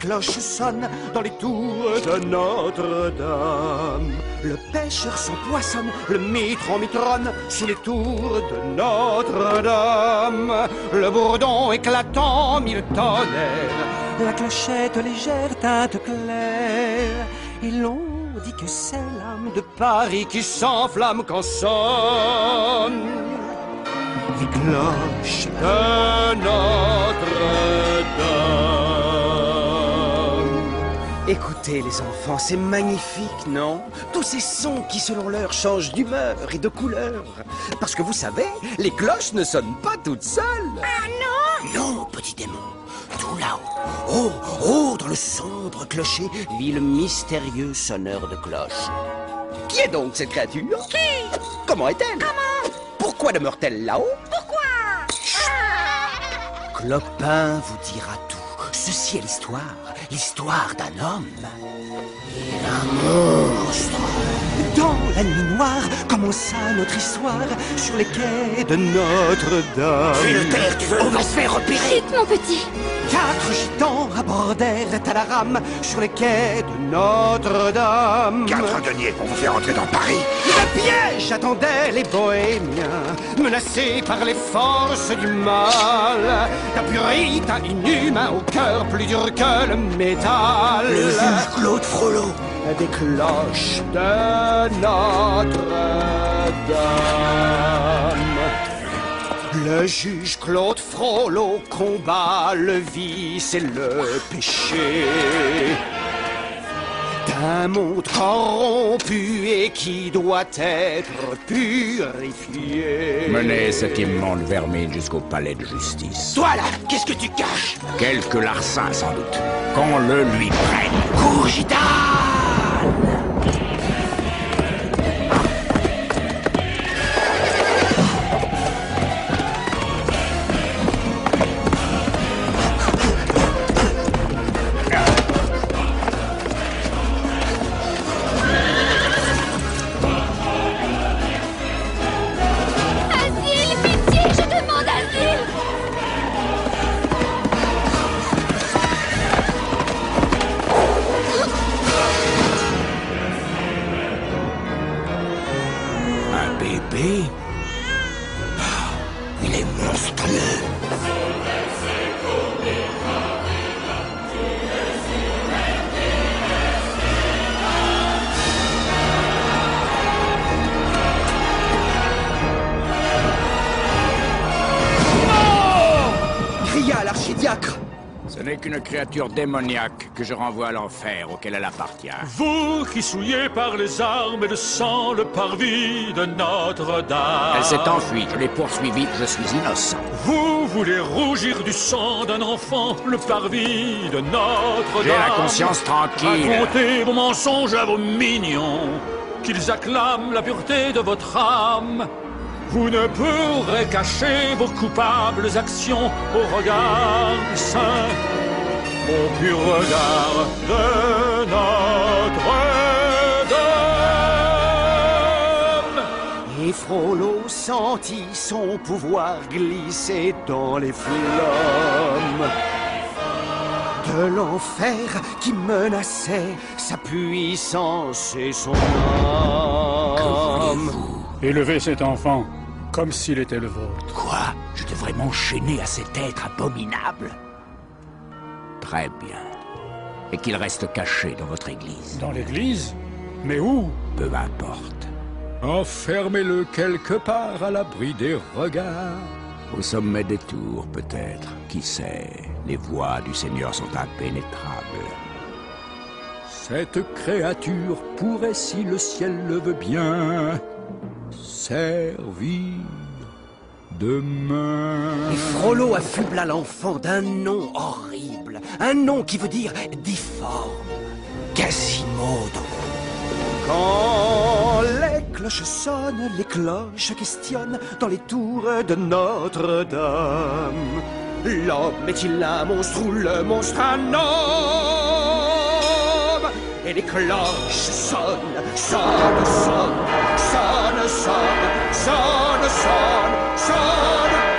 cloches sonnent dans les tours de Notre-Dame. Le pêcheur s'empoissonne, le mitron mitronne sous les tours de Notre-Dame. Le bourdon éclatant mille tonnerres, la clochette légère teinte claire. Et l'on dit que c'est l'âme de Paris qui s'enflamme quand sonne les cloches de Notre-Dame. Écoutez les enfants, c'est magnifique, non? Tous ces sons qui, selon l'heure, changent d'humeur et de couleur. Parce que vous savez, les cloches ne sonnent pas toutes seules. Ah non? Non, petit démon. Tout là-haut, oh, dans le sombre clocher, vit le mystérieux sonneur de cloches. Qui est donc cette créature? Qui? Comment est-elle? Comment? Pourquoi demeure-t-elle là-haut? Pourquoi? Clopin vous dira tout. Ceci est l'histoire d'un homme et d'un monstre. Dans la nuit noire commença notre histoire sur les quais de Notre-Dame. Fais le taire, tu veux? On va se faire repérer. Chut, mon petit. 4 gitans abordèrent à la rame sur les quais de Notre-Dame. 4 deniers pour vous faire entrer dans Paris. Le piège attendait les bohémiens, menacés par les forces du mal. D'un puritain inhumain au cœur plus dur que le métal. Le juge Claude Frollo. Des cloches de Notre-Dame. Le juge Claude Frollo combat le vice et le péché d'un monde corrompu et qui doit être purifié. Menez cette immonde vermine jusqu'au palais de justice. Toi là, qu'est-ce que tu caches? Quelque larcin sans doute. Qu'on le lui prenne. Cours, gitane! Asile, pitié, je demande asile. Un bébé? Il est monstrueux. Cria l'archidiacre. Ce n'est qu'une créature démoniaque que je renvoie à l'enfer auquel elle appartient. Vous qui souillez par les armes et le sang le parvis de Notre-Dame. Elle s'est enfuie, je l'ai poursuivie, je suis innocent. Vous voulez rougir du sang d'un enfant, le parvis de Notre-Dame. J'ai la conscience tranquille. Racontez vos mensonges à vos mignons, qu'ils acclament la pureté de votre âme. Vous ne pourrez cacher vos coupables actions au regard du saint, au pur regard de Notre-Dame. Et Frollo sentit son pouvoir glisser dans les flammes de l'enfer qui menaçait sa puissance et son âme. Élevez cet enfant comme s'il était le vôtre. Quoi? Je devrais m'enchaîner à cet être abominable? Très bien. Et qu'il reste caché dans votre église. Dans l'église? Mais où? Peu importe. Enfermez-le quelque part à l'abri des regards. Au sommet des tours, peut-être. Qui sait? Les voies du Seigneur sont impénétrables. Cette créature pourrait, si le ciel le veut bien, servir de main. Et Frollo affubla l'enfant d'un nom horrible, un nom qui veut dire difforme, Quasimodo. Quand les cloches sonnent, les cloches questionnent dans les tours de Notre-Dame. L'homme est-il un monstre ou le monstre un homme? Et les cloches sonnent, sonnent, sonnent, sonnent, sonnent, sonnent, sonnent, sonnent.